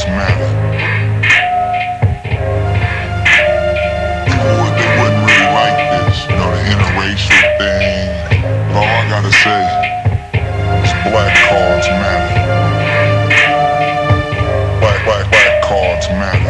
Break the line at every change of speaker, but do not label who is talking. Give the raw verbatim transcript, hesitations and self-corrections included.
cards matter. People would, they wouldn't really like this, you know, the interracial thing. But all I gotta say is black cards matter. Black, black, black cards matter.